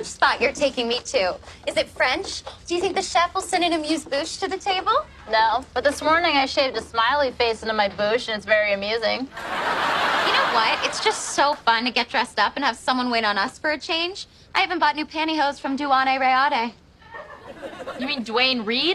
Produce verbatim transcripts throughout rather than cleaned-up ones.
lunch spot you're taking me to. Is it French? Do you think the chef will send an amuse-bouche to the table? No, but this morning I shaved a smiley face into my bouche, and it's very amusing. You know what? It's just so fun to get dressed up and have someone wait on us for a change. I haven't bought new pantyhose from Duane Reade. You mean Dwayne Reed?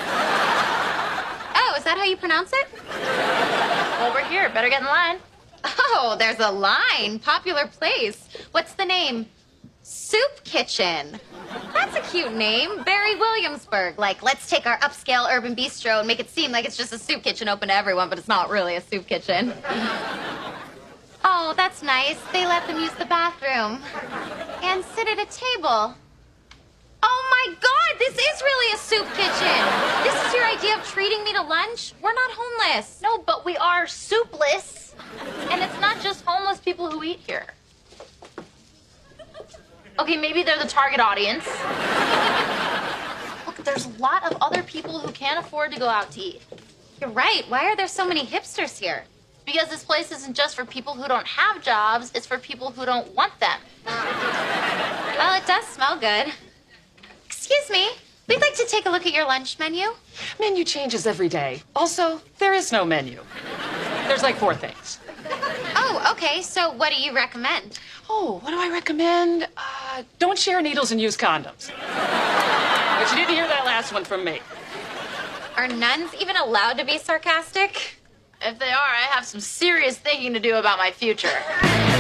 Oh, is that how you pronounce it? Well, we're here. Better get in line. Oh, there's a line. Popular place. What's the name? Soup Kitchen. That's a cute name. Barry Williamsburg. Like, let's take our upscale urban bistro and make it seem like it's just a soup kitchen open to everyone, but it's not really a soup kitchen. Oh, that's nice. They let them use the bathroom. And sit at a table. Oh, my God, this is really a soup kitchen. This is your idea of treating me to lunch? We're not homeless. No, but we are soupless. And it's not just homeless people who eat here. Okay, maybe they're the target audience. Look, there's a lot of other people who can't afford to go out to eat. You're right. Why are there so many hipsters here? Because this place isn't just for people who don't have jobs, it's for people who don't want them. Well, it does smell good. Excuse me. We'd like to take a look at your lunch menu. Menu changes every day. Also, there is no menu. There's like four things. Oh, okay. So what do you recommend? Oh, what do I recommend? Uh, don't share needles and use condoms. But you didn't hear that last one from me. Are nuns even allowed to be sarcastic? If they are, I have some serious thinking to do about my future.